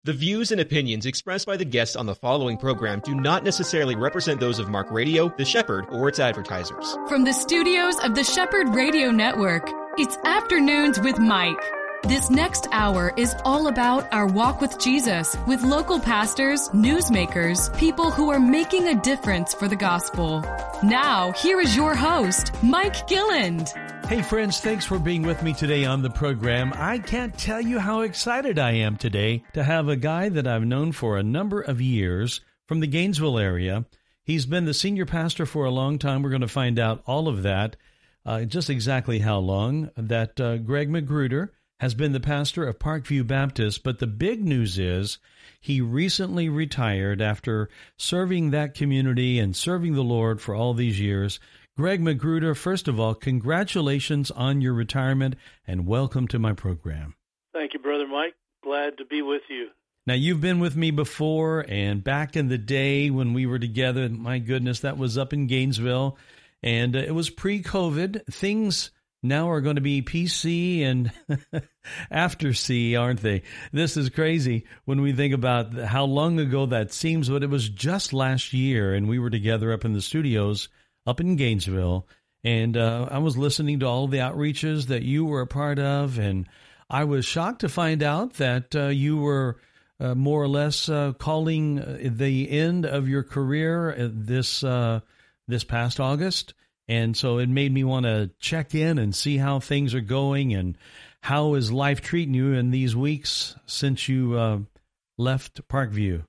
The views and opinions expressed by the guests on the following program do not necessarily represent those of Mark Radio, The Shepherd, or its advertisers. From the studios of the Shepherd Radio Network, it's Afternoons with Mike. This next hour is all about our walk with Jesus, with local pastors, newsmakers, people who are making a difference for the gospel. Now, here is your host, Mike Gilland. Hey friends, thanks for being with me today on the program. I can't tell you how excited I am today to have a guy that I've known for a number of years from the Gainesville area. He's been the senior pastor for a long time. We're going to find out all of that, just exactly how long, that Greg Magruder has been the pastor of Parkview Baptist. But the big news is he recently retired after serving that community and serving the Lord for all these years. Greg Magruder, first of all, congratulations on your retirement and welcome to my program. Thank you, Brother Mike. Glad to be with you. Now, you've been with me before, and back in the day when we were together, my goodness, that was up in Gainesville, and it was pre-COVID. Things now are going to be PC and after C, aren't they? This is crazy when we think about how long ago that seems, but it was just last year, and we were together up in the studios up in Gainesville, and I was listening to all the outreaches that you were a part of, and I was shocked to find out that you were more or less calling the end of your career this past August, and so it made me want to check in and see how things are going, and how is life treating you in these weeks since you left Parkview?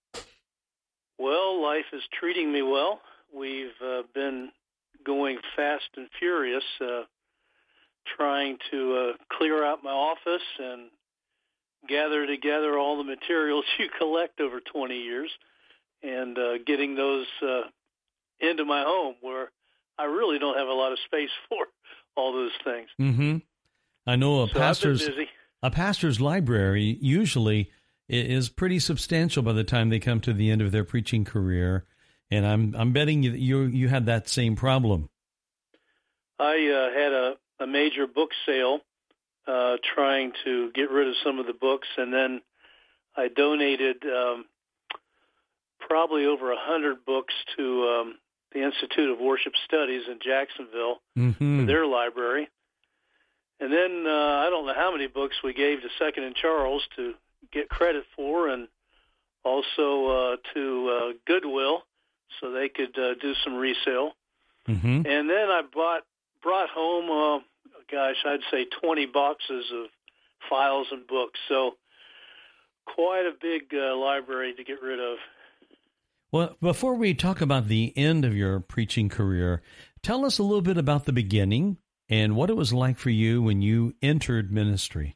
Well, life is treating me well. We've been going fast and furious, trying to clear out my office and gather together all the materials you collect over 20 years and getting those into my home where I really don't have a lot of space for all those things. Mm-hmm. I know I've been busy. A pastor's library usually is pretty substantial by the time they come to the end of their preaching career. And I'm betting you had that same problem. I had a major book sale trying to get rid of some of the books, and then I donated probably over 100 books to the Institute of Worship Studies in Jacksonville, for their library. And then I don't know how many books we gave to Second and Charles to get credit for, and also to Goodwill, so they could do some resale. And then I brought home, I'd say 20 boxes of files and books. So quite a big library to get rid of. Well, before we talk about the end of your preaching career, tell us a little bit about the beginning and what it was like for you when you entered ministry.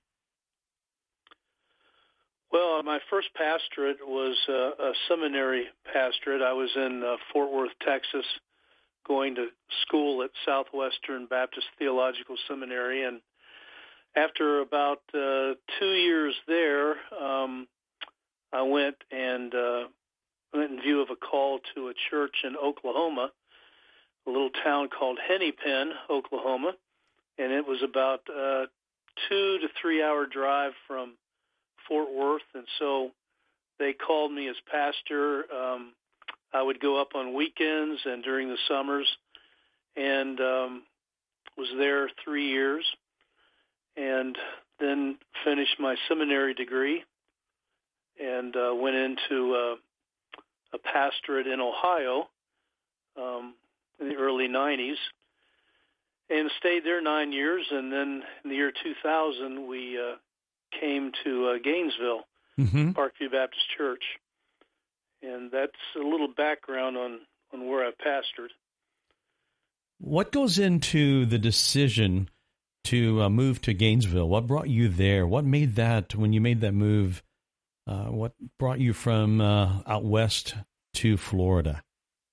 Well, my first pastorate was a seminary pastorate. I was in Fort Worth, Texas, going to school at Southwestern Baptist Theological Seminary. And after about 2 years there, I went in view of a call to a church in Oklahoma, a little town called Hennepin, Oklahoma. And it was about a 2 to 3 hour drive from Fort Worth, and so they called me as pastor. I would go up on weekends and during the summers, and was there 3 years, and then finished my seminary degree, and went into a pastorate in Ohio in the early 90s, and stayed there 9 years, and then in the year 2000, we came to Gainesville, Parkview Baptist Church. And that's a little background on where I've pastored. What goes into the decision to move to Gainesville? What brought you there? What made that, when you made that move, what brought you from out west to Florida?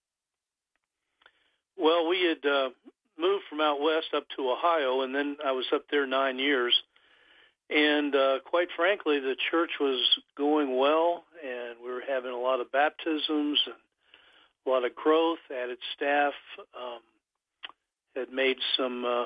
Well, we had moved from out west up to Ohio, and then I was up there 9 years. And quite frankly, the church was going well, and we were having a lot of baptisms and a lot of growth, added staff, had made some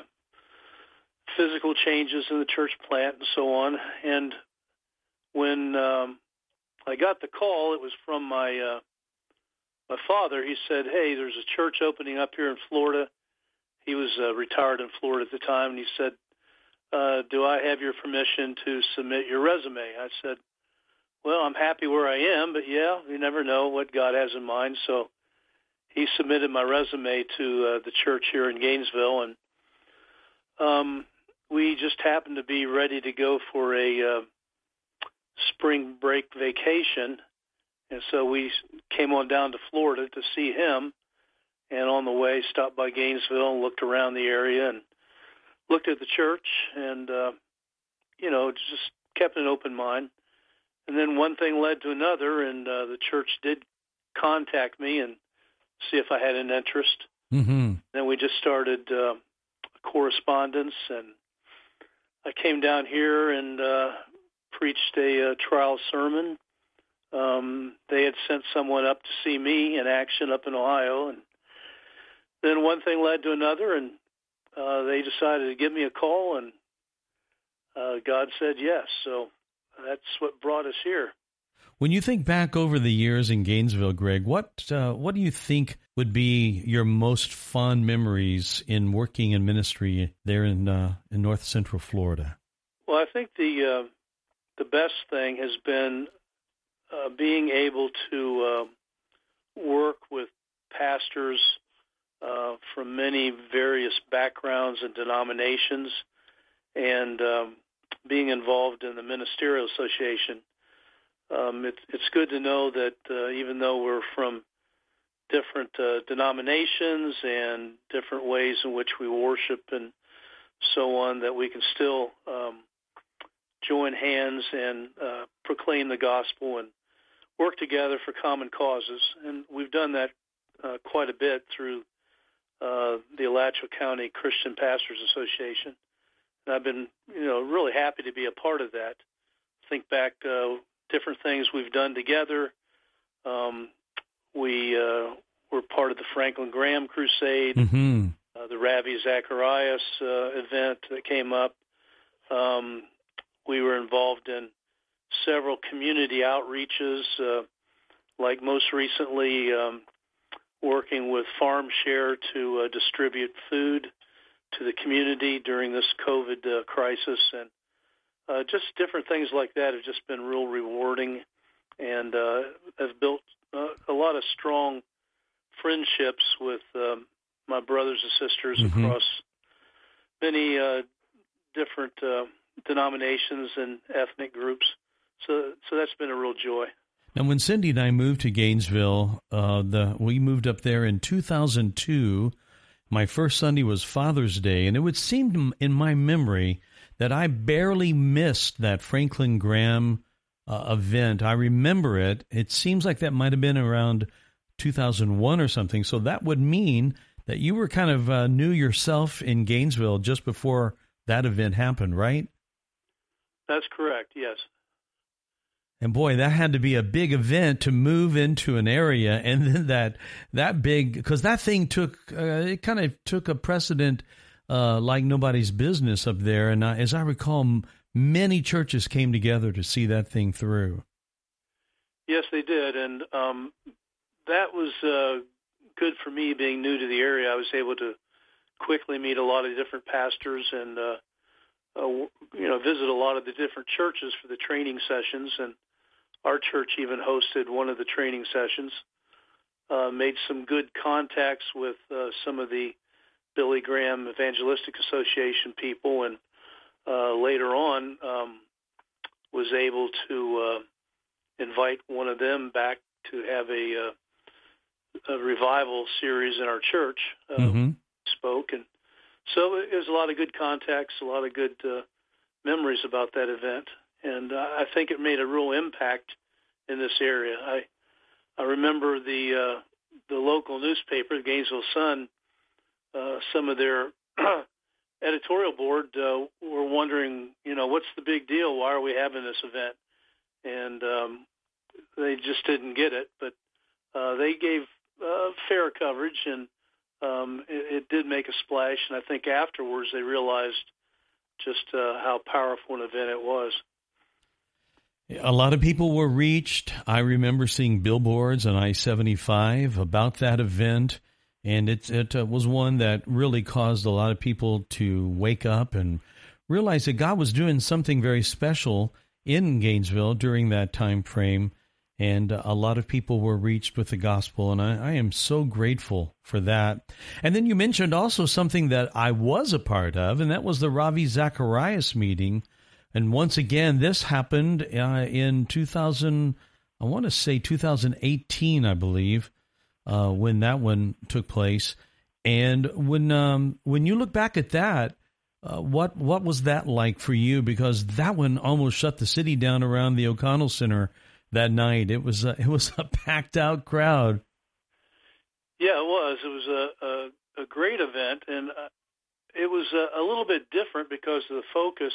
physical changes in the church plant and so on. And when I got the call. It was from my father. He said, "Hey, there's a church opening up here in Florida." He was retired in Florida at the time, and he said, "Do I have your permission to submit your resume?" I said, "Well, I'm happy where I am, but yeah, you never know what God has in mind." So he submitted my resume to the church here in Gainesville, and we just happened to be ready to go for a spring break vacation, and so we came on down to Florida to see him, and on the way stopped by Gainesville and looked around the area and looked at the church and, just kept an open mind. And then one thing led to another, and the church did contact me and see if I had an interest. Mm-hmm. Then we just started correspondence, and I came down here and preached a trial sermon. They had sent someone up to see me in action up in Ohio, and then one thing led to another, and they decided to give me a call, and God said yes. So that's what brought us here. When you think back over the years in Gainesville, Greg, what do you think would be your most fond memories in working in ministry there in North Central Florida? Well, I think the best thing has been being able to work with pastors from many various backgrounds and denominations, and being involved in the Ministerial Association. It's good to know that even though we're from different denominations and different ways in which we worship and so on, that we can still join hands and proclaim the gospel and work together for common causes. And we've done that quite a bit through the Alachua County Christian Pastors Association. And I've been, really happy to be a part of that. Think back different things we've done together. We were part of the Franklin Graham Crusade, mm-hmm. The Ravi Zacharias event that came up. We were involved in several community outreaches, like most recently working with Farm Share to distribute food to the community during this COVID crisis. And just different things like that have just been real rewarding, and have built a lot of strong friendships with my brothers and sisters mm-hmm. across many different denominations and ethnic groups. So that's been a real joy. Now, when Cindy and I moved to Gainesville, we moved up there in 2002. My first Sunday was Father's Day, and it would seem in my memory that I barely missed that Franklin Graham event. I remember it. It seems like that might have been around 2001 or something. So that would mean that you were kind of new yourself in Gainesville just before that event happened, right? That's correct, yes. And boy, that had to be a big event to move into an area, and then that big, because that thing took a precedent like nobody's business up there. And as I recall, many churches came together to see that thing through. Yes, they did, and that was good for me being new to the area. I was able to quickly meet a lot of different pastors and visit a lot of the different churches for the training sessions, and our church even hosted one of the training sessions. Made some good contacts with some of the Billy Graham Evangelistic Association people, and later on was able to invite one of them back to have a revival series in our church. Mm-hmm. Spoke, and so it was a lot of good contacts, a lot of good memories about that event, and I think it made a real impact in this area. I remember the local newspaper, the Gainesville Sun, some of their editorial board were wondering, what's the big deal? Why are we having this event? And they just didn't get it, but they gave fair coverage, and it did make a splash, and I think afterwards they realized just how powerful an event it was. A lot of people were reached. I remember seeing billboards on I-75 about that event, and it was one that really caused a lot of people to wake up and realize that God was doing something very special in Gainesville during that time frame, and a lot of people were reached with the gospel, and I am so grateful for that. And then you mentioned also something that I was a part of, and that was the Ravi Zacharias meeting. And once again, this happened in 2018, I believe, when that one took place. And when you look back at that, what was that like for you? Because that one almost shut the city down around the O'Connell Center that night. It was a packed out crowd. Yeah, it was. It was a great event, and it was a little bit different because the focus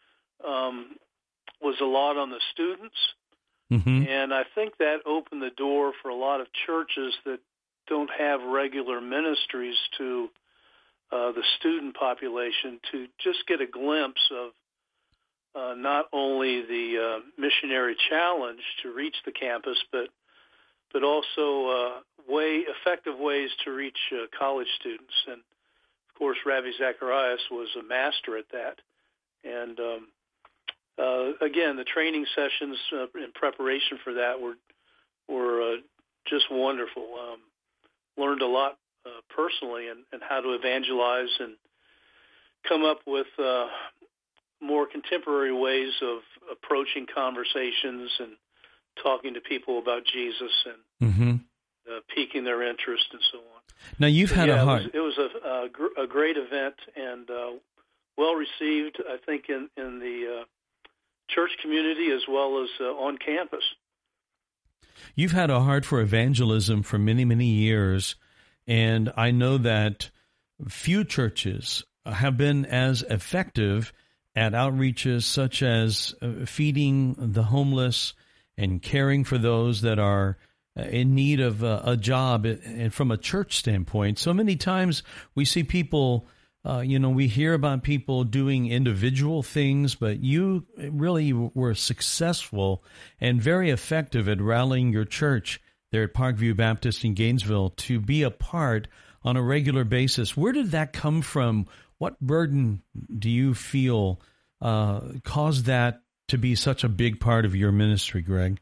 was a lot on the students, and I think that opened the door for a lot of churches that don't have regular ministries to the student population to just get a glimpse of not only the missionary challenge to reach the campus, but also effective ways to reach college students. And of course, Ravi Zacharias was a master at that. And again, the training sessions in preparation for that were just wonderful. Learned a lot personally and how to evangelize and come up with more contemporary ways of approaching conversations and talking to people about Jesus and piquing their interest and so on. Now you've had a heart. It was a great event and well received, I think, in the church community as well as on campus. You've had a heart for evangelism for many, many years, and I know that few churches have been as effective at outreaches such as feeding the homeless and caring for those that are in need of a job, and from a church standpoint. So many times we see people, we hear about people doing individual things, but you really were successful and very effective at rallying your church there at Parkview Baptist in Gainesville to be a part on a regular basis. Where did that come from? What burden do you feel caused that to be such a big part of your ministry, Greg?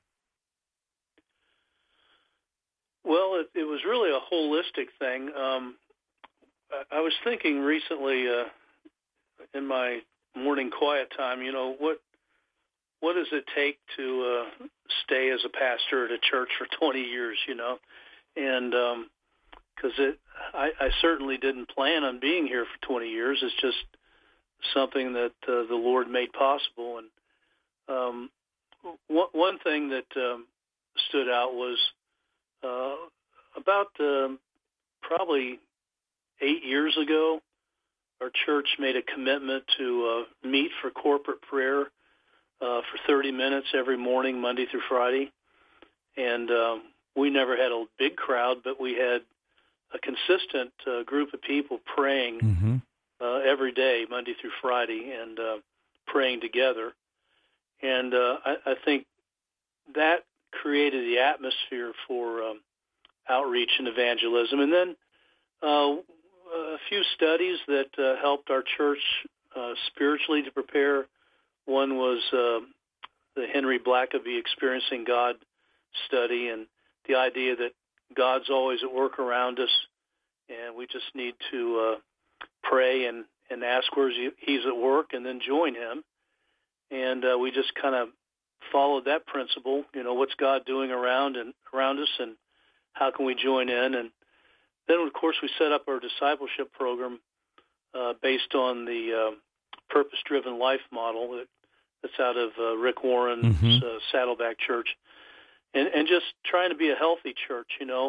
Well, it was really a holistic thing. I was thinking recently in my morning quiet time, what does it take to stay as a pastor at a church for 20 years, And because I certainly didn't plan on being here for 20 years. It's just something that the Lord made possible. And one thing that stood out was about probably 8 years ago, our church made a commitment to meet for corporate prayer for 30 minutes every morning, Monday through Friday. And we never had a big crowd, but we had a consistent group of people praying every day, Monday through Friday, and praying together. And I think that created the atmosphere for outreach and evangelism. And then a few studies that helped our church spiritually to prepare. One was the Henry Blackaby Experiencing God study, and the idea that God's always at work around us, and we just need to pray and ask where he's at work and then join him. And we just kind of followed that principle, what's God doing around us and how can we join in. And then, of course, we set up our discipleship program based on the purpose-driven life model that's out of Rick Warren's Saddleback Church. And just trying to be a healthy church,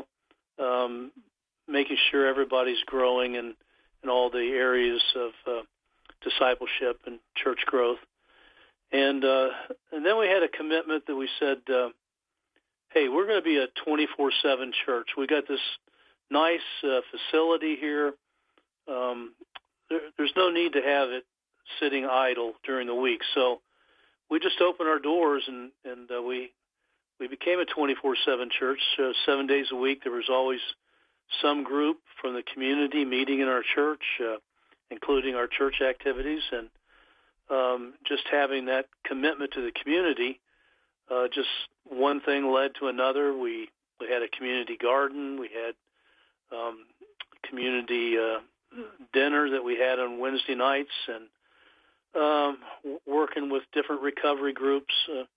making sure everybody's growing in all the areas of discipleship and church growth. And then we had a commitment that we said, hey, we're going to be a 24/7 church. We got this nice facility here. There's no need to have it sitting idle during the week. So we just opened our doors, and we became a 24/7 church. 7 days a week, there was always some group from the community meeting in our church, including our church activities, and just having that commitment to the community. Just one thing led to another. We had a community garden. We had community dinner that we had on Wednesday nights, and working with different recovery groups.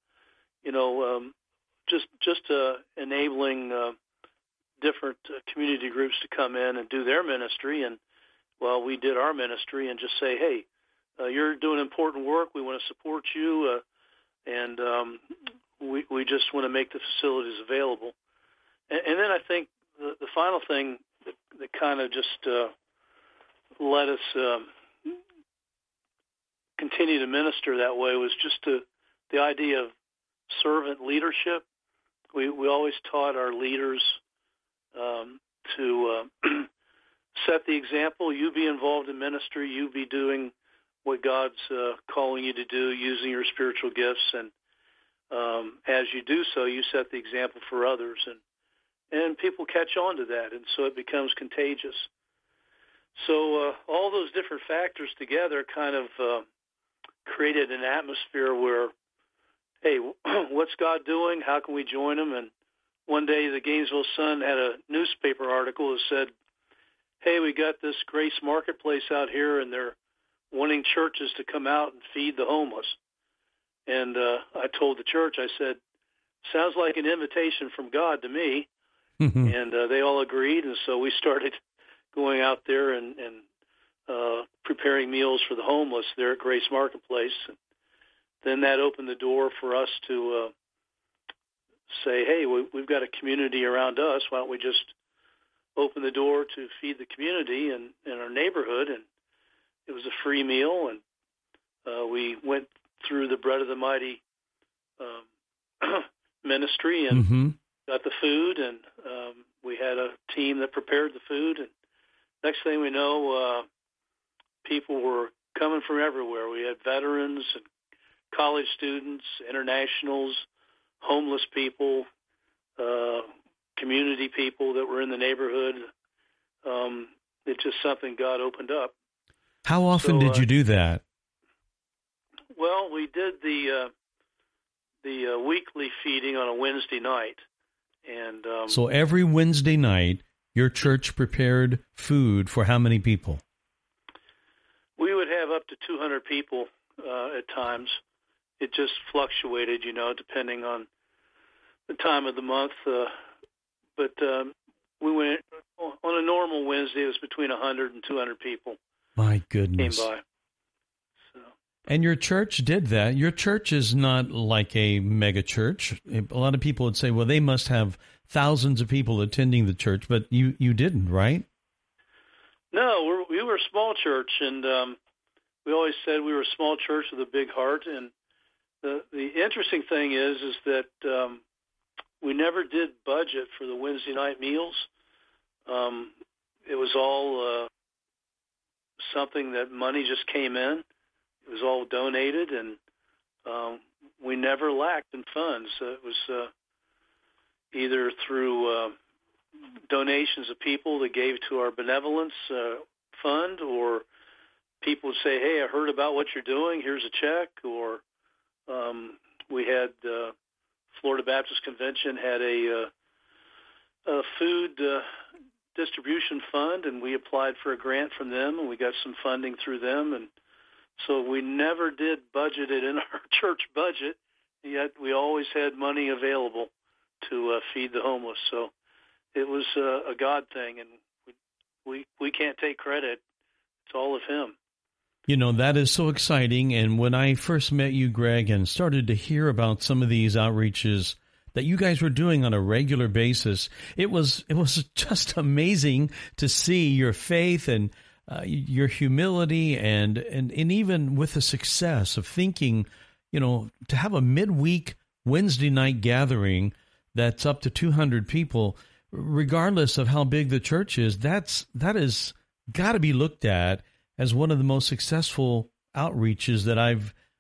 Just enabling different community groups to come in and do their ministry, and while we did our ministry, and just say, hey, you're doing important work. We want to support you, and we just want to make the facilities available. And then I think the final thing that kind of just let us continue to minister that way was just the idea of servant leadership. We always taught our leaders to set the example. You be involved in ministry. You be doing what God's calling you to do, using your spiritual gifts, and as you do so, you set the example for others, and people catch on to that, and so it becomes contagious. So all those different factors together kind of created an atmosphere where, hey, what's God doing? How can we join him? And one day the Gainesville Sun had a newspaper article that said, hey, we got this Grace Marketplace out here, and they're wanting churches to come out and feed the homeless. And I told the church, I said, sounds like an invitation from God to me. Mm-hmm. And they all agreed, and so we started going out there and preparing meals for the homeless there at Grace Marketplace. And then that opened the door for us to say, hey, we've got a community around us. Why don't we just open the door to feed the community in our neighborhood? And it was a free meal, and we went through the Bread of the Mighty ministry and mm-hmm. got the food, and we had a team that prepared the food. And next thing we know, people were coming from everywhere. We had veterans and college students, internationals, homeless people, community people that were in the neighborhood. It's just something God opened up. How often did you do that? Well, we did the weekly feeding on a Wednesday night. And so every Wednesday night, your church prepared food for how many people? We would have up to 200 people at times. It just fluctuated, depending on the time of the month. But we went on a normal Wednesday. It was between 100 and 200 people. My goodness. Came by. So. And your church did that. Your church is not like a mega church. A lot of people would say, well, they must have thousands of people attending the church, but you didn't, right? No, we were a small church, and we always said we were a small church with a big heart. And the interesting thing is that we never did budget for the Wednesday night meals. It was all something that money just came in. It was all donated, and we never lacked in funds. It was either through donations of people that gave to our benevolence fund, or people would say, hey, I heard about what you're doing, here's a check. Or we had Florida Baptist Convention had a food distribution fund, and we applied for a grant from them, and we got some funding through them. And so we never did budget it in our church budget, yet we always had money available to feed the homeless. So it was a God thing, and we can't take credit. It's all of him. That is so exciting. And when I first met you, Greg, and started to hear about some of these outreaches that you guys were doing on a regular basis, it was just amazing to see your faith and your humility and even with the success of thinking, to have a midweek Wednesday night gathering that's up to 200 people, regardless of how big the church is, that is got to be looked at as one of the most successful outreaches that I've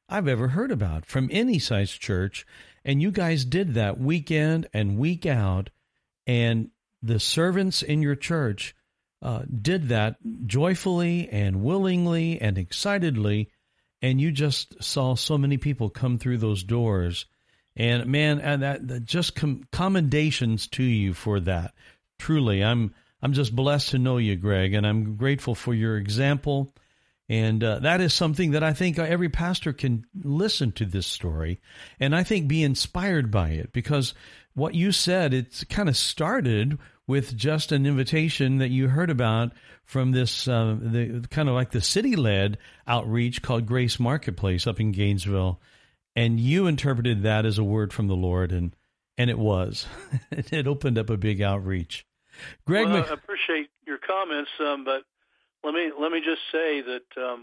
I've ever heard about from any size church. And you guys did that week in and week out. And the servants in your church did that joyfully and willingly and excitedly. And you just saw so many people come through those doors. And man, and that just commendations to you for that. Truly, I'm just blessed to know you, Greg, and I'm grateful for your example. And that is something that I think every pastor can listen to this story, and I think be inspired by it, because what you said, it's kind of started with just an invitation that you heard about from this the kind of like the city-led outreach called Grace Marketplace up in Gainesville, and you interpreted that as a word from the Lord, and it was. It opened up a big outreach. Greg, I appreciate your comments, but let me just say that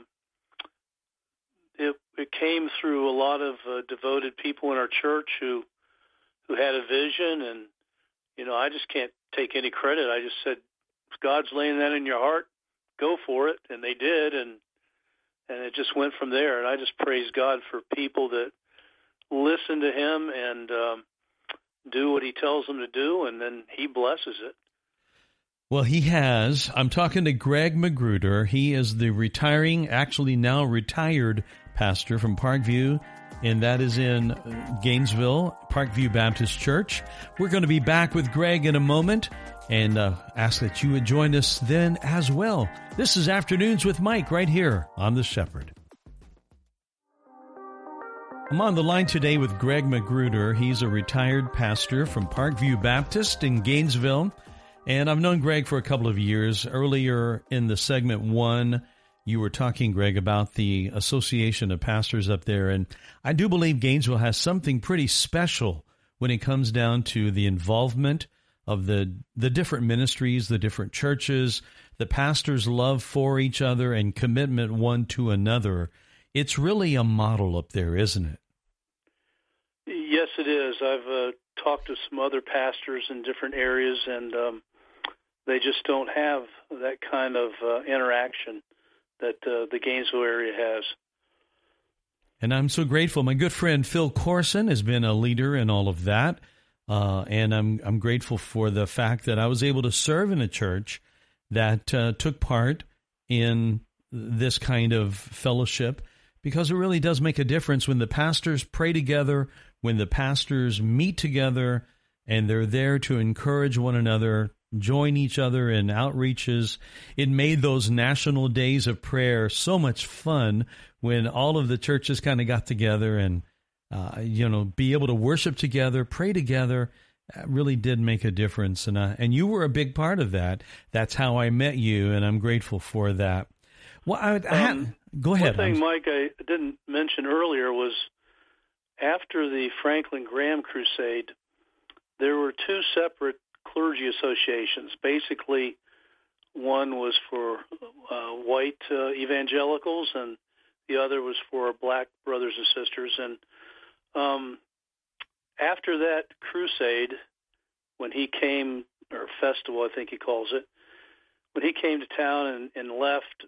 it came through a lot of devoted people in our church who had a vision, and I just can't take any credit. I just said, if God's laying that in your heart, go for it, and they did, and it just went from there. And I just praise God for people that listen to Him and do what He tells them to do, and then He blesses it. Well, He has. I'm talking to Greg Magruder. He is the actually now retired pastor from Parkview, and that is in Gainesville, Parkview Baptist Church. We're going to be back with Greg in a moment and ask that you would join us then as well. This is Afternoons with Mike right here on The Shepherd. I'm on the line today with Greg Magruder. He's a retired pastor from Parkview Baptist in Gainesville. And I've known Greg for a couple of years. Earlier in the segment 1, you were talking, Greg, about the Association of Pastors up there. And I do believe Gainesville has something pretty special when it comes down to the involvement of the different ministries, the different churches, the pastors' love for each other and commitment one to another. It's really a model up there, isn't it? Yes, it is. I've talked to some other pastors in different areas, and they just don't have that kind of interaction that the Gainesville area has. And I'm so grateful. My good friend Phil Corson has been a leader in all of that, and I'm grateful for the fact that I was able to serve in a church that took part in this kind of fellowship, because it really does make a difference when the pastors pray together, when the pastors meet together, and they're there to encourage one another, join each other in outreaches. It made those national days of prayer so much fun when all of the churches kind of got together and, be able to worship together, pray together. Really did make a difference. And you were a big part of that. That's how I met you, and I'm grateful for that. Well, go ahead. One thing, Mike, I didn't mention earlier was after the Franklin Graham Crusade, there were two separate clergy associations. Basically, one was for white evangelicals, and the other was for black brothers and sisters. And after that crusade, when he came, or festival, I think he calls it, when he came to town and left,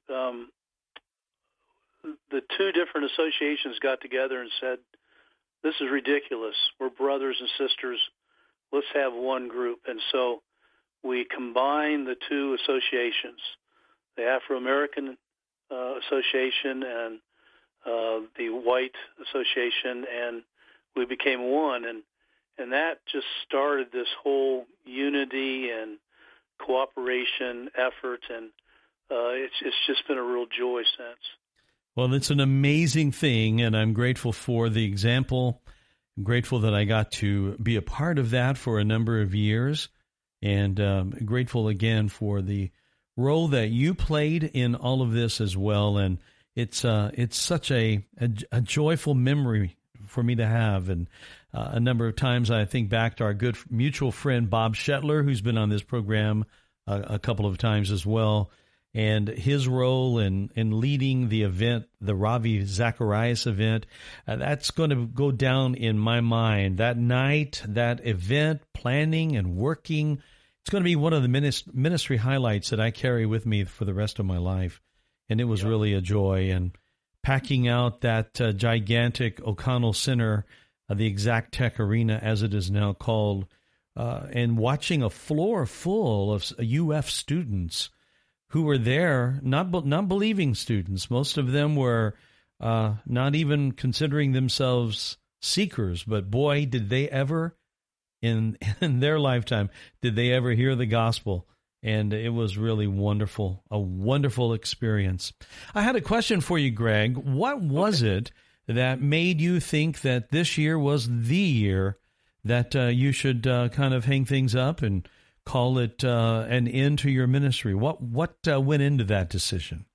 the two different associations got together and said, "This is ridiculous. We're brothers and sisters. Let's have one group." And so we combined the two associations, the Afro-American Association and the White Association, and we became one. And that just started this whole unity and cooperation effort, and it's just been a real joy since. Well, it's an amazing thing, and I'm grateful for the example. I'm grateful that I got to be a part of that for a number of years, and grateful again for the role that you played in all of this as well. And it's such a joyful memory for me to have. And a number of times I think back to our good mutual friend Bob Shetler, who's been on this program a couple of times as well, and his role in leading the event, the Ravi Zacharias event. That's going to go down in my mind. That night, that event, planning and working, it's going to be one of the ministry highlights that I carry with me for the rest of my life. And it was really a joy. And packing out that gigantic O'Connell Center, the Exact Tech Arena, as it is now called, and watching a floor full of UF students who were there, not believing students. Most of them were not even considering themselves seekers, but boy, did they ever, in their lifetime, did they ever hear the gospel. And it was really wonderful, a wonderful experience. I had a question for you, Greg. What was it that made you think that this year was the year that you should kind of hang things up and call it an end to your ministry? What went into that decision?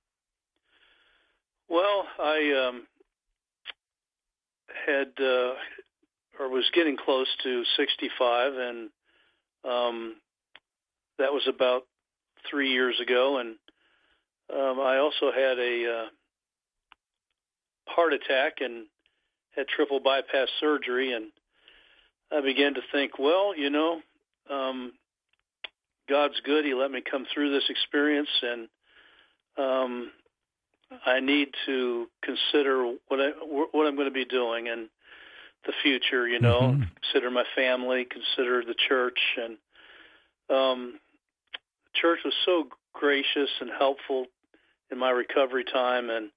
Well, I had or was getting close to 65, and that was about 3 years ago, and I also had a heart attack and had triple bypass surgery, and I began to think, well, God's good. He let me come through this experience, and I need to consider what I'm going to be doing in the future, consider my family, consider the church, and church was so gracious and helpful in my recovery time, and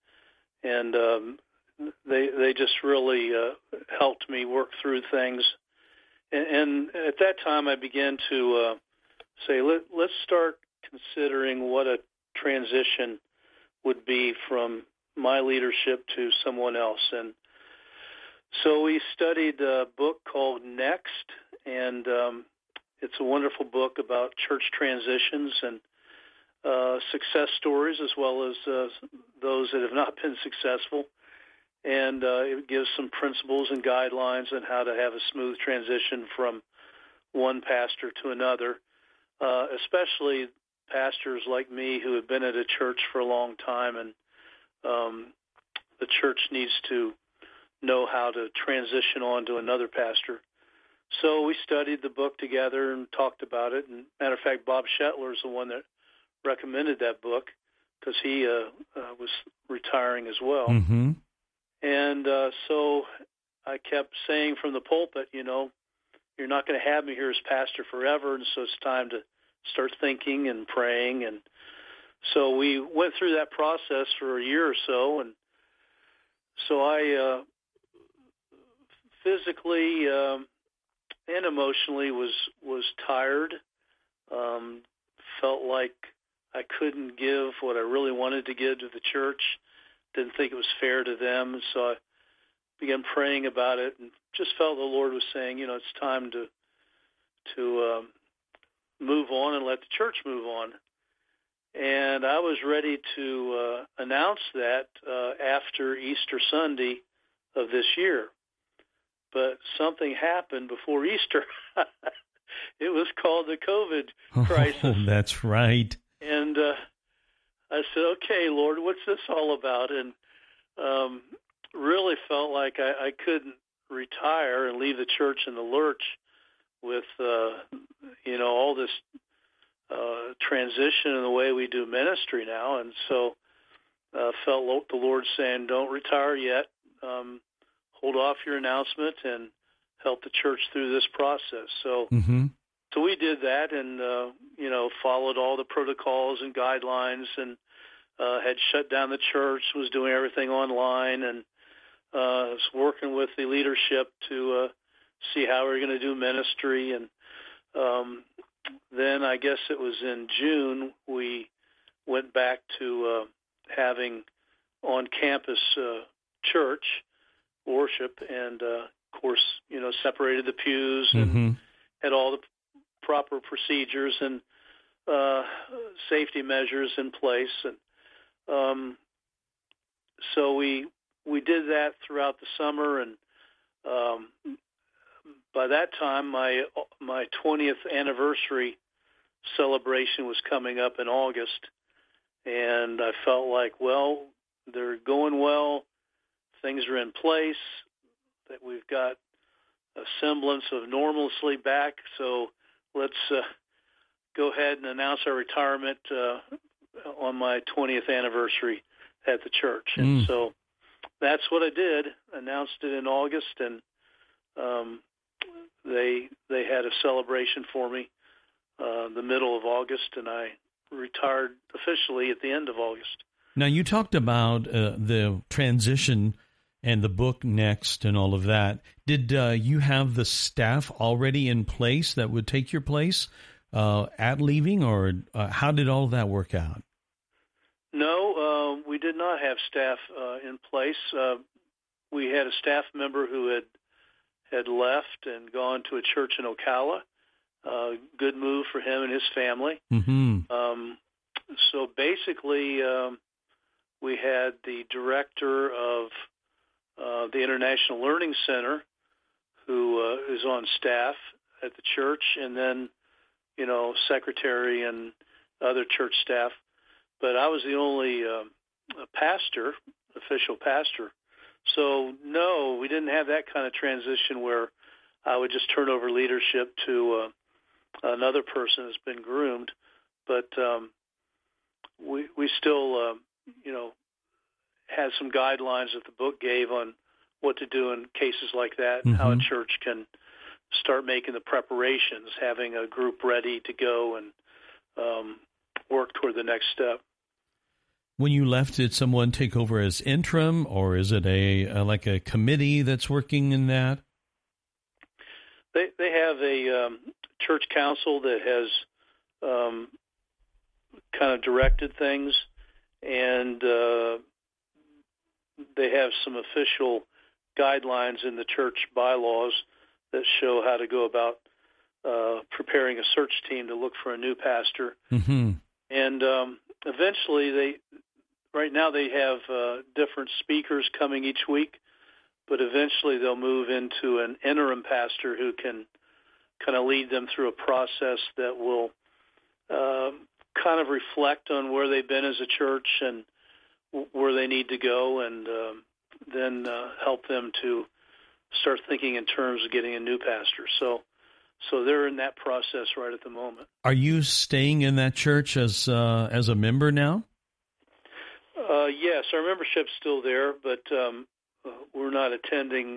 they just really helped me work through things. And at that time, I began to say, let's start considering what a transition would be from my leadership to someone else. And so we studied a book called Next, and it's a wonderful book about church transitions and success stories, as well as those that have not been successful. And it gives some principles and guidelines on how to have a smooth transition from one pastor to another, especially pastors like me who have been at a church for a long time, and the church needs to know how to transition on to another pastor. So we studied the book together and talked about it. And matter of fact, Bob Shetler is the one that recommended that book because he was retiring as well. Mm-hmm. And so I kept saying from the pulpit, you're not going to have me here as pastor forever, and so it's time to start thinking and praying. And so we went through that process for a year or so, and so I physically and emotionally was tired, felt like I couldn't give what I really wanted to give to the church, didn't think it was fair to them, so I began praying about it and just felt the Lord was saying, it's time to move on and let the church move on. And I was ready to announce that after Easter Sunday of this year. But something happened before Easter. It was called the COVID crisis. Oh, that's right. And I said, okay, Lord, what's this all about? And really felt like I couldn't retire and leave the church in the lurch with, all this transition in the way we do ministry now. And so felt the Lord saying, don't retire yet. Hold off your announcement and help the church through this process. So So we did that and, followed all the protocols and guidelines and had shut down the church, was doing everything online, and was working with the leadership to see how we were going to do ministry. And then I guess it was in June we went back to having on-campus church worship and, of course, separated the pews and had all the proper procedures and safety measures in place. And so we did that throughout the summer, and by that time my 20th anniversary celebration was coming up in August, and I felt like, well, they're going well, things are in place, that we've got a semblance of normalcy back, so let's go ahead and announce our retirement on my 20th anniversary at the church. And so that's what I did. Announced it in August, and they had a celebration for me the middle of August, and I retired officially at the end of August. Now, you talked about the transition and the book next and all of that. Did you have the staff already in place that would take your place at leaving, or how did all of that work out? No, we did not have staff in place. We had a staff member who had left and gone to a church in Ocala. Good move for him and his family. Mm-hmm. So basically, we had the director of the International Learning Center, who is on staff at the church, and then, secretary and other church staff. But I was the only official pastor. So, no, we didn't have that kind of transition where I would just turn over leadership to another person that's been groomed. But we still, had some guidelines that the book gave on what to do in cases like that, and how a church can start making the preparations, having a group ready to go and work toward the next step. When you left, did someone take over as interim, or is it like a committee that's working in that? They have a church council that has kind of directed things, and they have some official guidelines in the church bylaws that show how to go about preparing a search team to look for a new pastor. Mm-hmm. And eventually, right now they have different speakers coming each week, but eventually they'll move into an interim pastor who can kind of lead them through a process that will kind of reflect on where they've been as a church and where they need to go, and then help them to start thinking in terms of getting a new pastor. So they're in that process right at the moment. Are you staying in that church as a member now? Yes, our membership's still there, but we're not attending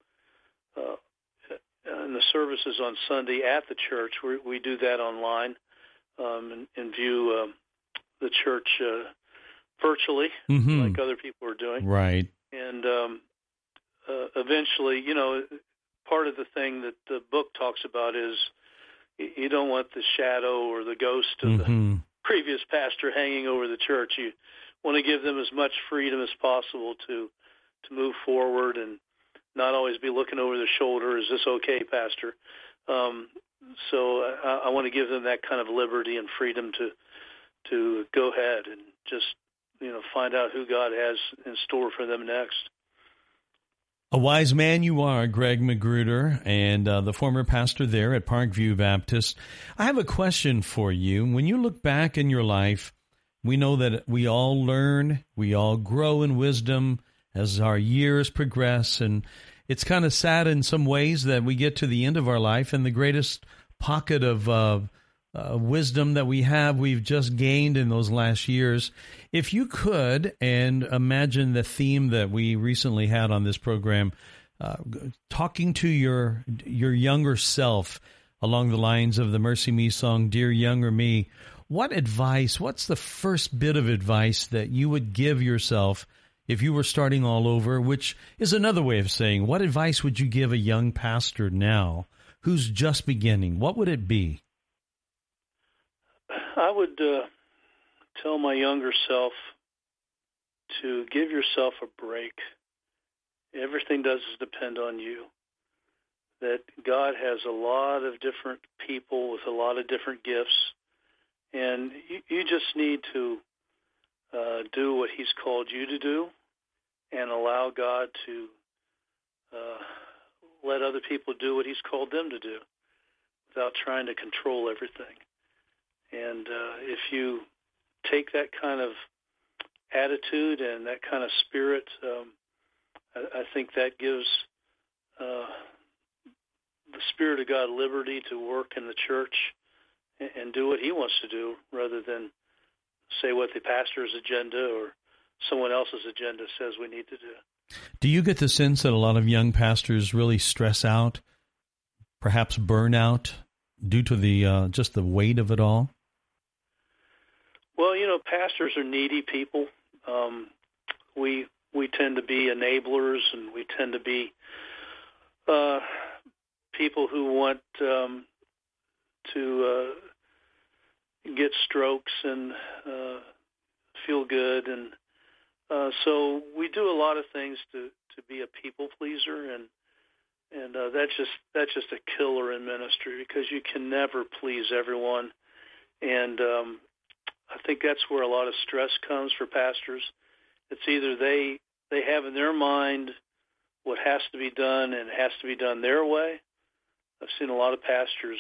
in the services on Sunday at the church. We do that online and view the church virtually, like other people are doing. Right. And eventually, part of the thing that the book talks about is you don't want the shadow or the ghost of the previous pastor hanging over the church. You want to give them as much freedom as possible to move forward and not always be looking over their shoulder. Is this okay, Pastor? So I want to give them that kind of liberty and freedom to go ahead and just find out who God has in store for them next. A wise man you are, Greg Magruder, and the former pastor there at Parkview Baptist. I have a question for you. When you look back in your life, we know that we all learn, we all grow in wisdom as our years progress, and it's kind of sad in some ways that we get to the end of our life and the greatest pocket of wisdom that we've just gained in those last years. If you could, and imagine the theme that we recently had on this program, talking to your younger self along the lines of the Mercy Me song, Dear Younger Me, what's the first bit of advice that you would give yourself if you were starting all over, which is another way of saying, what advice would you give a young pastor now who's just beginning? What would it be? I would tell my younger self to give yourself a break. Everything does depend on you. That God has a lot of different people with a lot of different gifts, and you just need to do what He's called you to do and allow God to let other people do what He's called them to do without trying to control everything. And if you take that kind of attitude and that kind of spirit, I think that gives the Spirit of God liberty to work in the church and do what He wants to do rather than say what the pastor's agenda or someone else's agenda says we need to do. Do you get the sense that a lot of young pastors really stress out, perhaps burn out, due to the just the weight of it all? Well, pastors are needy people. We tend to be enablers, and we tend to be people who want to get strokes and feel good, and so we do a lot of things to be a people pleaser, and that's just a killer in ministry, because you can never please everyone, and I think that's where a lot of stress comes for pastors. It's either they have in their mind what has to be done, and it has to be done their way. I've seen a lot of pastors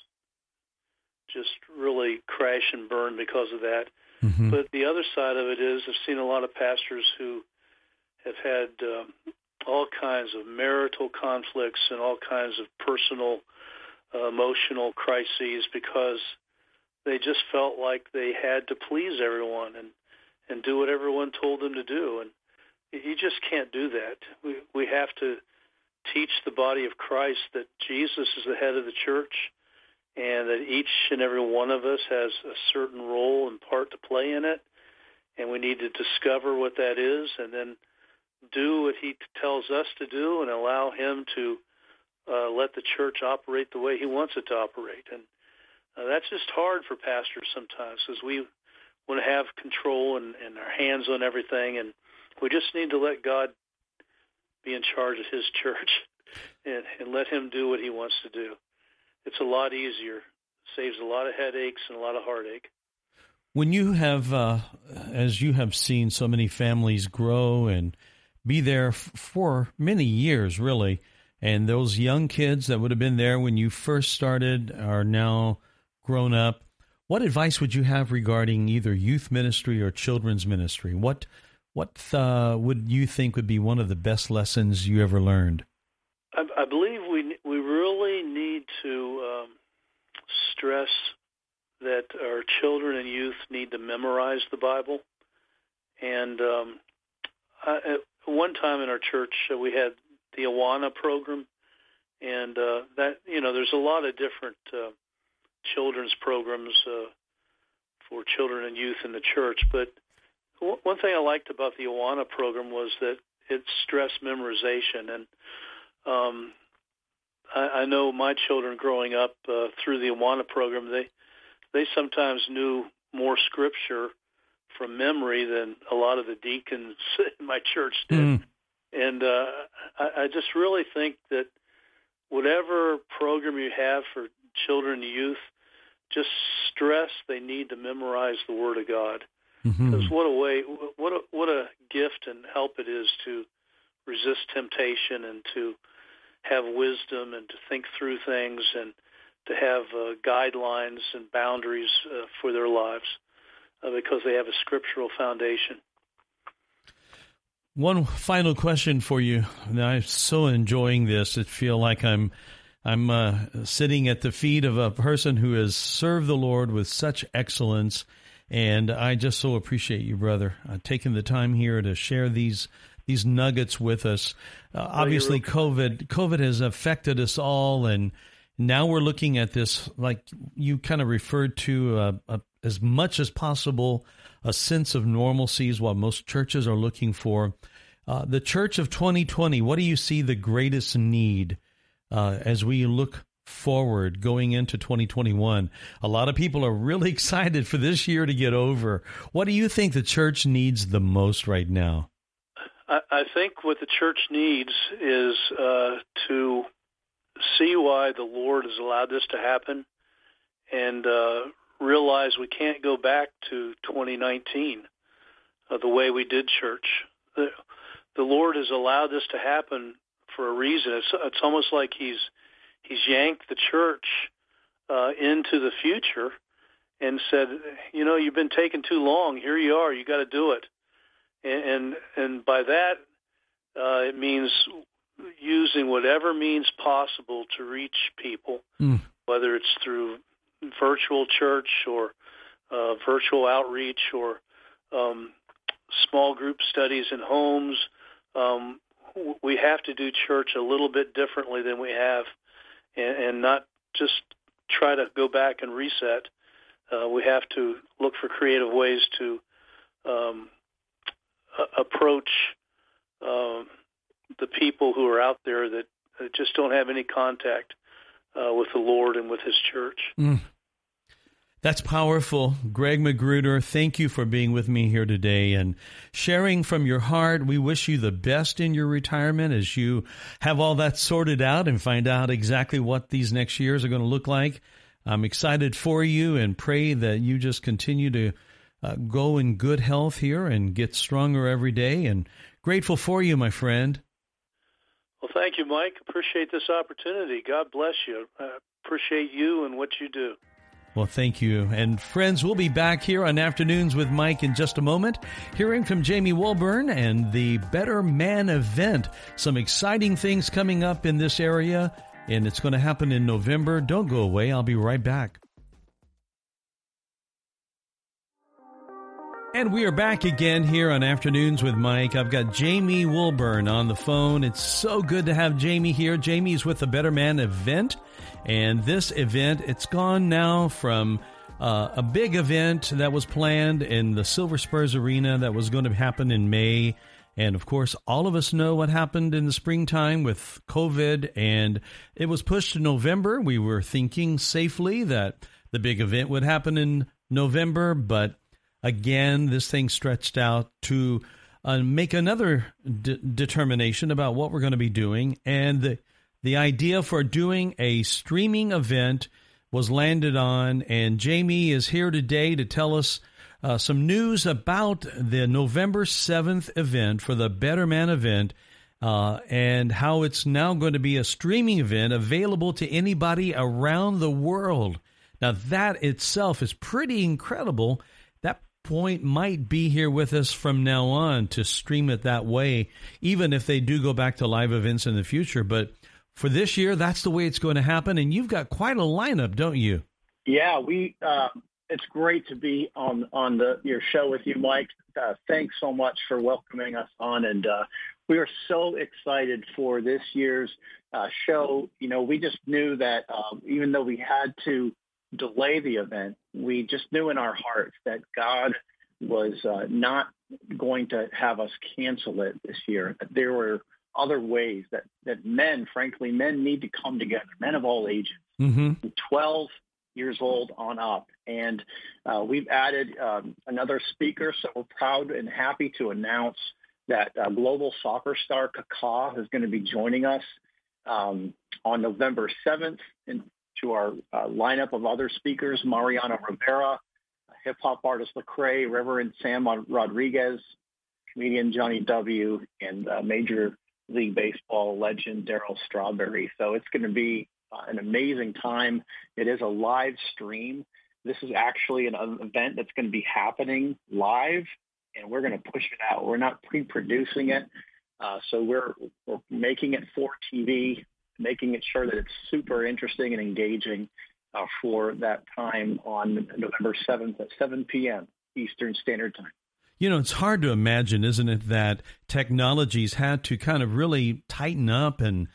just really crash and burn because of that. Mm-hmm. But the other side of it is I've seen a lot of pastors who have had all kinds of marital conflicts and all kinds of personal, emotional crises, because they just felt like they had to please everyone and do what everyone told them to do. And you just can't do that. We have to teach the body of Christ that Jesus is the head of the church, and that each and every one of us has a certain role and part to play in it, and we need to discover what that is and then do what he tells us to do and allow him to let the church operate the way he wants it to operate. And that's just hard for pastors sometimes, because we want to have control and our hands on everything, and we just need to let God be in charge of his church and let him do what he wants to do. It's a lot easier, saves a lot of headaches and a lot of heartache. When you have, as you have seen so many families grow and be there for many years, really, and those young kids that would have been there when you first started are now grown up, what advice would you have regarding either youth ministry or children's ministry? What would you think would be one of the best lessons you ever learned? I believe we really need to stress that our children and youth need to memorize the Bible. And at one time in our church, we had the Awana program, and that there's a lot of different children's programs for children and youth in the church. But one thing I liked about the Awana program was that it stressed memorization, and I know my children growing up through the Awana program, they sometimes knew more scripture from memory than a lot of the deacons in my church did. Mm. And I just really think that whatever program you have for children and youth, just stress they need to memorize the Word of God. Because what a gift and help it is to resist temptation and to have wisdom and to think through things and to have guidelines and boundaries for their lives because they have a scriptural foundation. One final question for you. I'm so enjoying this. I feel like I'm sitting at the feet of a person who has served the Lord with such excellence, and I just so appreciate you, brother, taking the time here to share these nuggets with us. Obviously, COVID has affected us all, and now we're looking at this, like you kind of referred to, as much as possible, a sense of normalcy is what most churches are looking for. The church of 2020, what do you see the greatest need as we look forward going into 2021? A lot of people are really excited for this year to get over. What do you think the church needs the most right now? I think what the church needs is to see why the Lord has allowed this to happen and realize we can't go back to 2019 the way we did church. The Lord has allowed this to happen for a reason. It's almost like He's yanked the church into the future and said, you've been taking too long. Here you are. You got to do it. And by that, it means using whatever means possible to reach people, whether it's through virtual church or virtual outreach or small group studies in homes, we have to do church a little bit differently than we have, and not just try to go back and reset. We have to look for creative ways to approach the people who are out there that just don't have any contact with the Lord and with His church. That's powerful. Greg Magruder, thank you for being with me here today and sharing from your heart. We wish you the best in your retirement as you have all that sorted out and find out exactly what these next years are going to look like. I'm excited for you and pray that you just continue to go in good health here and get stronger every day, and grateful for you, my friend. Well, thank you, Mike. Appreciate this opportunity. God bless you. Appreciate you and what you do. Well, thank you. And friends, we'll be back here on Afternoons with Mike in just a moment, hearing from Jamie Wilburn and the Better Man event. Some exciting things coming up in this area, and it's going to happen in November. Don't go away. I'll be right back. And we are back again here on Afternoons with Mike. I've got Jamie Wilburn on the phone. It's so good to have Jamie here. Jamie is with the Better Man event. And this event, it's gone now from a big event that was planned in the Silver Spurs Arena that was going to happen in May. And, of course, all of us know what happened in the springtime with COVID, and it was pushed to November. We were thinking safely that the big event would happen in November, but again, this thing stretched out to make another determination about what we're going to be doing. And the idea for doing a streaming event was landed on, and Jamie is here today to tell us some news about the November 7th event for the Better Man event and how it's now going to be a streaming event available to anybody around the world. Now, that itself is pretty incredible. Point might be here with us from now on to stream it that way, even if they do go back to live events in the future. But for this year, that's the way it's going to happen. And you've got quite a lineup, don't you? Yeah, it's great to be on your show with you, Mike. Thanks so much for welcoming us on. And we are so excited for this year's show. You know, we just knew that even though we had to delay the event, we just knew in our hearts that God was not going to have us cancel it this year, that there were other ways that men need to come together, men of all ages, 12 years old on up. And we've added another speaker, so we're proud and happy to announce that global soccer star Kaká is going to be joining us on November 7th, and to our lineup of other speakers: Mariano Rivera, hip-hop artist Lecrae, Reverend Sam Rodriguez, comedian Johnny W., and Major League Baseball legend Darryl Strawberry. So it's going to be an amazing time. It is a live stream. This is actually an event that's going to be happening live, and we're going to push it out. We're not pre-producing it, so we're making it for TV, making it sure that it's super interesting and engaging for that time on November 7th at 7 p.m. Eastern Standard Time. You know, it's hard to imagine, isn't it, that technologies had to kind of really tighten up and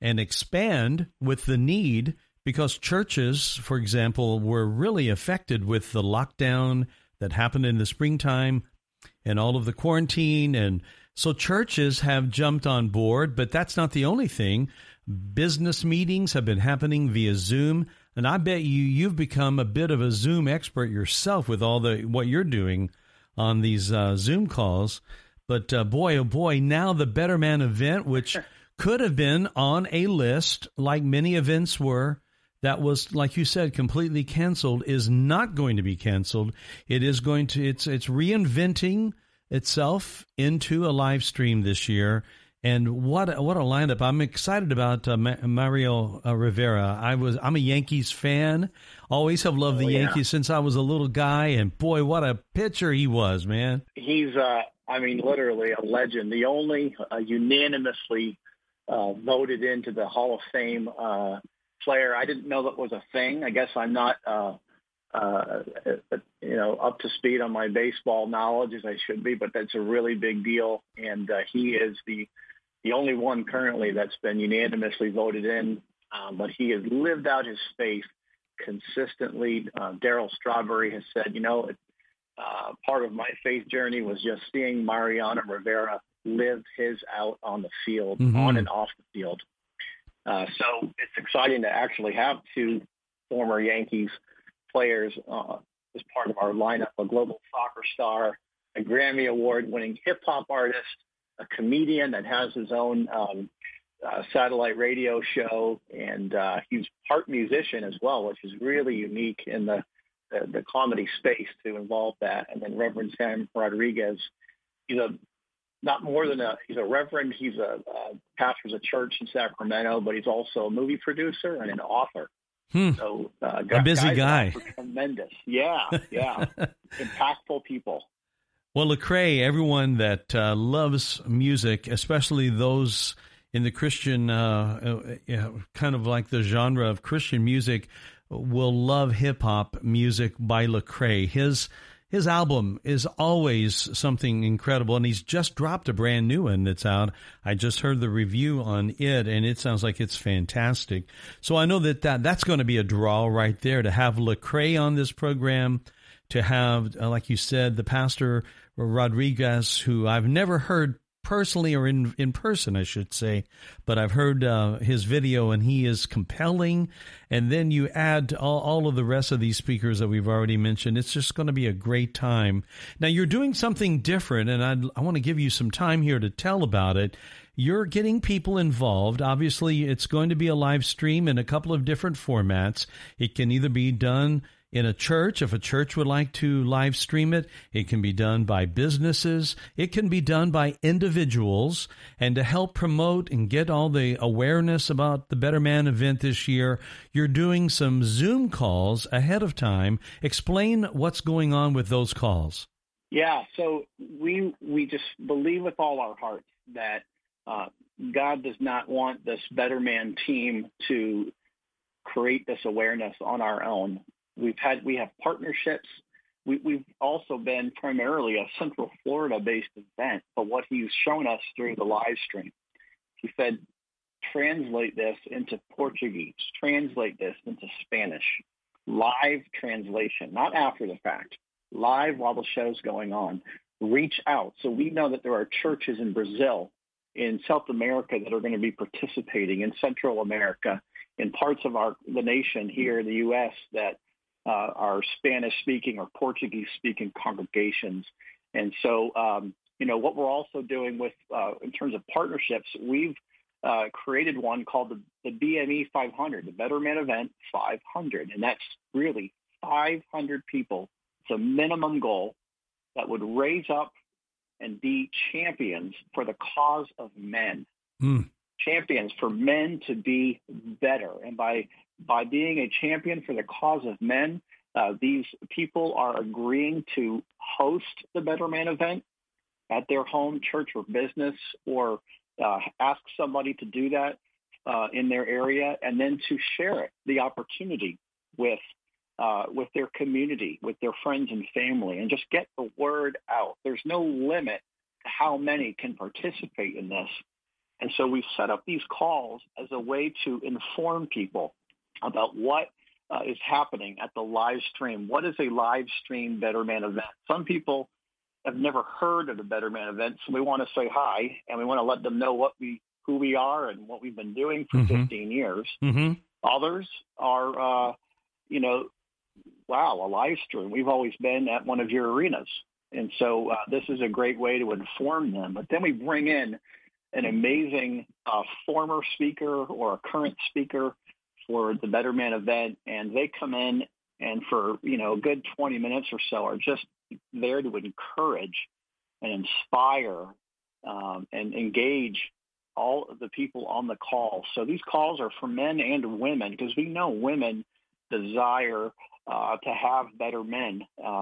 expand with the need, because churches, for example, were really affected with the lockdown that happened in the springtime and all of the quarantine. And so churches have jumped on board, but that's not the only thing. Business meetings have been happening via Zoom, and I bet you've become a bit of a Zoom expert yourself with all what you're doing on these Zoom calls. But boy, oh boy, now the Better Man event, which could have been on a list like many events were, that was, like you said, completely canceled, is not going to be canceled. It is going to, it's reinventing itself into a live stream this year. And what a lineup. I'm excited about Mario Rivera. I'm a Yankees fan. Always have loved the Yankees since I was a little guy. And boy, what a pitcher he was, man. He's, literally a legend. The only unanimously voted into the Hall of Fame player. I didn't know that was a thing. I guess I'm not up to speed on my baseball knowledge as I should be, but that's a really big deal. And he is the only one currently that's been unanimously voted in, but he has lived out his faith consistently. Darryl Strawberry has said, part of my faith journey was just seeing Mariano Rivera live his out on the field, on and off the field. So it's exciting to actually have two former Yankees players as part of our lineup: a global soccer star, a Grammy Award-winning hip-hop artist, a comedian that has his own satellite radio show, and he's part musician as well, which is really unique in the comedy space to involve that. And then Reverend Sam Rodriguez, he's a reverend. He's a pastor of a church in Sacramento, but he's also a movie producer and an author. So a busy guy. Tremendous. Yeah. Impactful people. Well, Lecrae, everyone that loves music, especially those in the Christian, kind of like the genre of Christian music, will love hip-hop music by Lecrae. His album is always something incredible, and he's just dropped a brand new one that's out. I just heard the review on it, and it sounds like it's fantastic. So I know that's going to be a draw right there, to have Lecrae on this program, to have, like you said, the Pastor Rodriguez, who I've never heard personally, or in person, I should say, but I've heard his video, and he is compelling. And then you add all of the rest of these speakers that we've already mentioned. It's just going to be a great time. Now, you're doing something different, and I want to give you some time here to tell about it. You're getting people involved. Obviously, it's going to be a live stream in a couple of different formats. It can either be done in a church, if a church would like to live stream it. It can be done by businesses. It can be done by individuals. And to help promote and get all the awareness about the Better Man event this year, you're doing some Zoom calls ahead of time. Explain what's going on with those calls. Yeah, so we just believe with all our hearts that God does not want this Better Man team to create this awareness on our own. We have partnerships. We've also been primarily a Central Florida-based event, but what he's shown us through the live stream, he said, translate this into Portuguese, translate this into Spanish, live translation, not after the fact, live while the show's going on. Reach out. So we know that there are churches in Brazil, in South America, that are going to be participating, in Central America, in parts of the nation here in the U.S. that are Spanish-speaking or Portuguese-speaking congregations. And so, what we're also doing with, in terms of partnerships, we've created one called the BME 500, the Better Man Event 500. And that's really 500 people. It's a minimum goal that would raise up and be champions for the cause of men. Champions for men to be better. And by being a champion for the cause of men, these people are agreeing to host the Better Man event at their home, church, or business, or ask somebody to do that in their area, and then to share it, the opportunity with their community, with their friends and family, and just get the word out. There's no limit to how many can participate in this. And so we set up these calls as a way to inform people about what is happening at the live stream. What is a live stream Better Man event? Some people have never heard of the Better Man event, so we want to say hi, and we want to let them know who we are and what we've been doing for 15 years. Others are, wow, a live stream. We've always been at one of your arenas. And so this is a great way to inform them. But then we bring in an amazing former speaker or a current speaker for the Better Man event, and they come in and for, a good 20 minutes or so are just there to encourage and inspire and engage all of the people on the call. So these calls are for men and women, because we know women desire to have better men,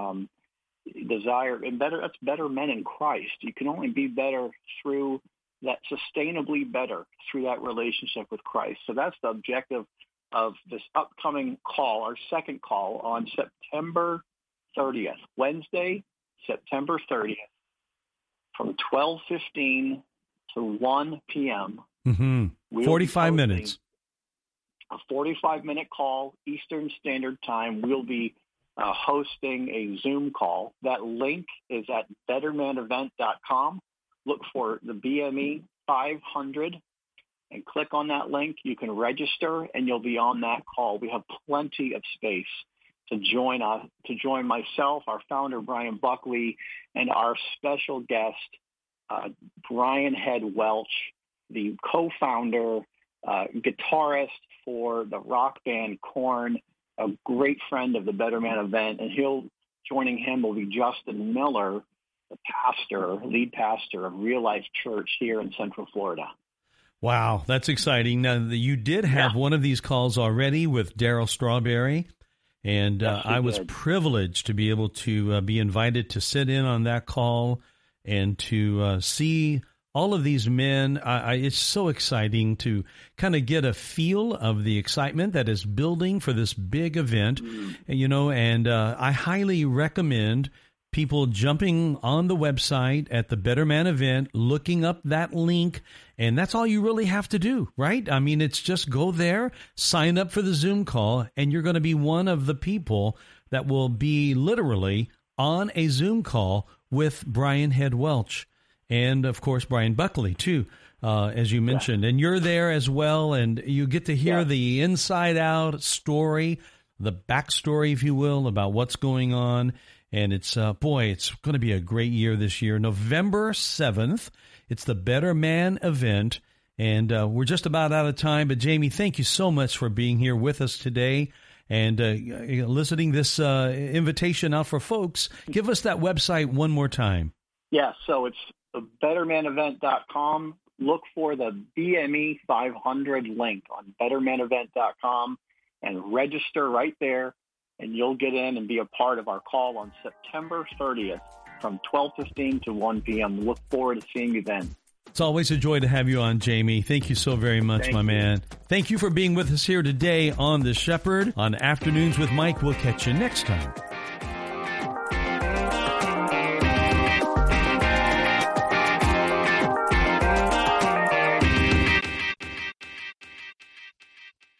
that's better men in Christ. You can only be better through that, sustainably better through that relationship with Christ. So that's the objective of this upcoming call, our second call on September 30th, Wednesday, September 30th, from 12:15 to 1 p.m. Mm-hmm. 45 minutes. A 45-minute call, Eastern Standard Time. We'll be hosting a Zoom call. That link is at bettermanevent.com. Look for the BME 500 and click on that link. You can register, and you'll be on that call. We have plenty of space to join myself, our founder, Brian Buckley, and our special guest, Brian Head Welch, the co-founder, guitarist for the rock band Korn, a great friend of the Better Man event. And joining him will be Justin Miller, the lead pastor of Real Life Church here in Central Florida. Wow, that's exciting. Now, you did have one of these calls already with Darryl Strawberry, and yes, I was privileged to be able to be invited to sit in on that call and to see all of these men. It's so exciting to kind of get a feel of the excitement that is building for this big event, and I highly recommend people jumping on the website at the Better Man event, looking up that link, and that's all you really have to do, right? I mean, it's just go there, sign up for the Zoom call, and you're going to be one of the people that will be literally on a Zoom call with Brian Head Welch and, of course, Brian Buckley, too, as you mentioned. And you're there as well, and you get to hear the inside-out story, the backstory, if you will, about what's going on. And it's, it's going to be a great year this year. November 7th, it's the Better Man event, and we're just about out of time. But, Jamie, thank you so much for being here with us today and eliciting this invitation out for folks. Give us that website one more time. Yeah, so it's bettermanevent.com. Look for the BME 500 link on bettermanevent.com and register right there. And you'll get in and be a part of our call on September 30th from 12:15 to 1 p.m. Look forward to seeing you then. It's always a joy to have you on, Jamie. Thank you so very much, my man. Thank you for being with us here today on The Shepherd on Afternoons with Mike. We'll catch you next time.